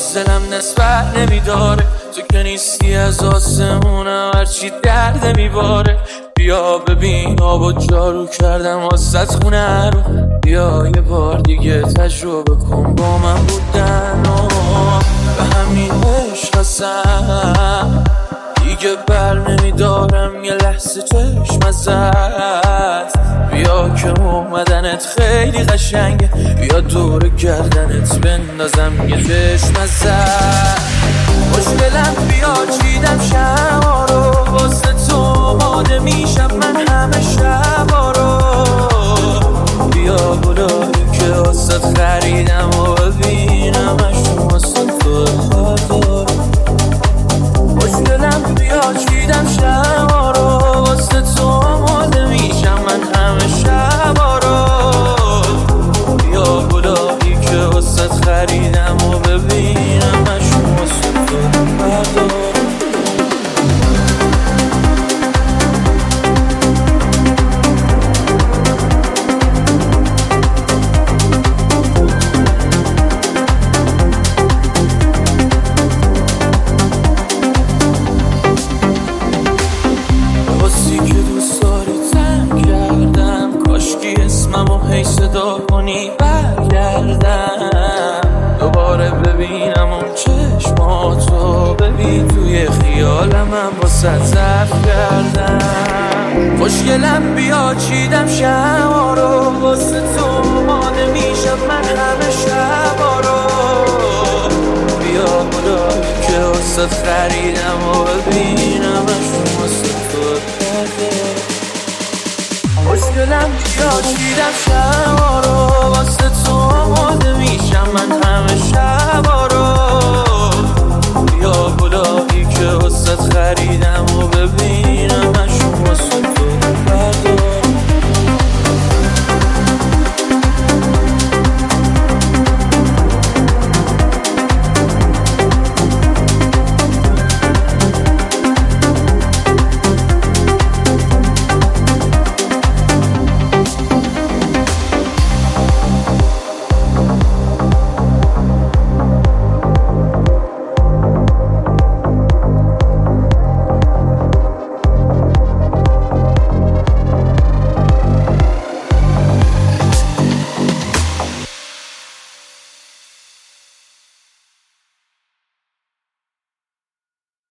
دلم نسبت نمیداره، تو که نیستی از آسمونم هرچی درد میباره. بیا ببین آبا جارو کردم واسط خونه رو، بیا یه بار دیگه تجربه کن با من بودن به همین عشق هستم دیگه بر نمیدارم یه لحظه چشم ازت. بیا که اومدنت خیلی قشنگه، بیا دور گردنت بندازم یه چشم ازت. خوشگلم بیا چیدم شما رو واسه تو آماده میشم من همه شبا رو. بیا گلایی که واسه خریدم و ببینمش واسه تو بردار. خوشگلم بیا چیدم شما رو واسه تو آماده میشم من همه شبا رو. بیا گلایی که واسه خریدم و ببینمش واسه تو بردار. هی صدا کنی برگردم دوباره ببینم اون چشماتو، ببین توی خیالمم با صرف کردم. خوشگلم بیا چیدم شما رو واسه تو آماده میشم من همه شبا رو. بیا خدایی که واسه خریدم و ببینمش واسه تو بردار. خوشگلم بیا چیدم شما رو واسه تو